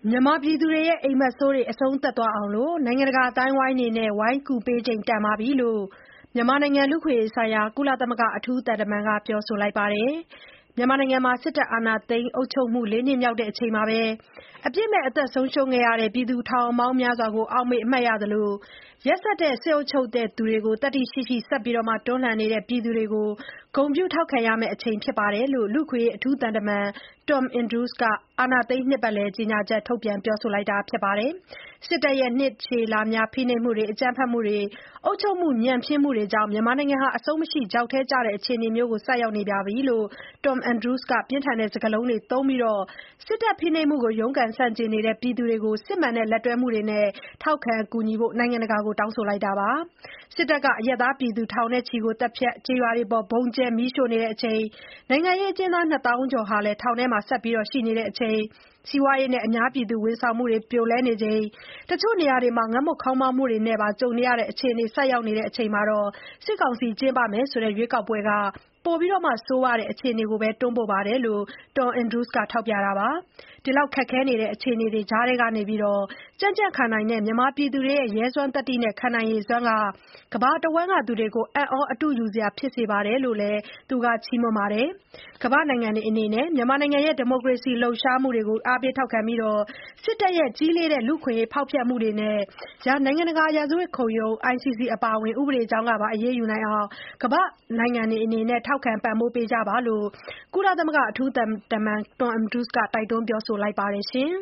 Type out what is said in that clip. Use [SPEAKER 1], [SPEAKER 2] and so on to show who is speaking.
[SPEAKER 1] မြန်မာပြည်သူတွေရဲ့အိပ်မက်ဆိုးတွေအဆုံးသတ်သွားအောင် နိုင်ငံတကာအသိုင်းအဝိုင်းအနေနဲ့ဝိုင်းကူပေးချိန်တန်ပြီလို့မြန်မာနိုင်ငံလူ့အခွင့်အရေးဆိုင်ရာကုလသမဂ္ဂအထူးသံတမန်ကပြောဆိုလိုက်ပါတယ်။ မြန်မာနိုင်ငံမှာစစ်တပ်အာဏာသိမ်းအုပ်ချုပ်မှု 4 နှစ်မြောက်ချိန်မှာပဲ အပြစ်မဲ့အသက်ဆုံးရှုံးခဲ့ရတဲ့ ပြည်သူထောင်ပေါင်းများစွာကိုအောက်မေ့အမှတ်ရသလို ရက်စက်တဲ့စစ်အုပ်ချုပ်သူတွေကို သတ္တိရှိရှိဆက်လက်တွန်းလှန်နေတဲ့ပြည်သူတွေကို ဂုဏ်ပြုထောက်ခံရမယ့်အချိန်ဖြစ်တယ်လို့ လူ့အခွင့်အရေးအထူးသံတမန် Tom Andrews က အာဏာသိမ်းနှစ်ပတ်လည်ကြေညာချက်ထုတ်ပြန်ပြောဆိုလိုက်တာပါ။ စစ်တပ်ရဲ့နှစ်ရှည်လများဖိနှိပ်မှုတွေအကြမ်းဖက်မှုတွေအုပ်ချုပ်မှုညံ့ဖျင်းမှုတွေကြောင့် မြန်မာနိုင်ငံဟာ အဆုံးမရှိချောက်ထဲကျတဲ့အခြေအနေမျိုးကိုဆိုက်ရောက်နေပြီလို့ Tom Andrews က ပြင်းထန်တဲ့စကားလုံးတွေသုံးပြီး စစ်တပ်ဖိနှိပ်မှုကိုရုန်းကန်ဆန့်ကျင်နေတဲ့ပြည်သူတွေကို စစ်မှန်တဲ့လက်တွဲမှုတွေနဲ့ထောက်ခံကူညီဖို့နိုင်ငံတကာကိုတောင်းဆိုလိုက်ပါတယ်။ စစ်တပ်ကအရပ်သားပြည်သူထောင်နဲ့ချီကိုသတ်ဖြတ်ကျေးရွာတွေအပေါ်ဗုံးကြဲမီးရှို့နေချိန် နိုင်ငံရေးအကျဉ်းသား 2 သောင်းကျော်လည်းထောင်ထဲမှာဆက်ရှိနေချိန် စီးပွားရေးနဲ့အများပြည်သူဝန်ဆောင်မှုတွေပြိုလဲနေချိန် တချို့နေရာတွေမှာ ငတ်မွတ်ခေါင်းပါးမှုတွေနဲ့ပါကြုံနေရတဲ့အခြေအနေဆိုက်ရောက်နေချိန်မှာ စစ်ကောင်စီကျင်းပမယ်ဆိုတဲ့ရွေးကောက်ပွဲက ပိုဆိုးဝါးတဲ့အခြေအနေကိုပဲတွန်းပို့တယ်လို့ Tom Andrews ကထောက်ပြပါတယ်။ ဒီလောက်ခက်ခဲနေတဲ့အခြေအနေတွေကြားကနေ ကြံ့ကြံ့ခံနိုင်တဲ့မြန်မာပြည်သူတွေရဲ့ရဲစွမ်းသတ္တိနဲ့ခံနိုင်ရည်စွမ်းက ကမ္ဘာတဝန်းကသူတွေကို အံ့ဩအတုယူစရာဖြစ်စေတယ်လို့လည်း သူကချီးမွမ်းပါတယ်။ ကမ္ဘာ့နိုင်ငံတွေအနေနဲ့ မြန်မာနိုင်ငံရဲ့ဒီမိုကရေစီလှုပ်ရှားမှုတွေကိုအားပေးထောက်ခံပြီး စစ်တပ်ရဲ့ကြီးလေးတဲ့လူ့အခွင့်အရေးဖောက်ဖျက်မှုတွေနဲ့ နိုင်ငံတကာရာဇဝတ်ခုံရုံး ICC အပါအဝင် ဥပဒေကြောင်းကပါအရေးယူနိုင်အောင် ကမ္ဘာ့နိုင်ငံတွေအနေနဲ့ထောက်ခံပံ့ပိုးပေးကြပါလို့ ကုလသမဂ္ဂအထူးသံတမန် Tom Andrews ကတိုက်တွန်းပြောဆိုလိုက်ပါတယ်ရှင်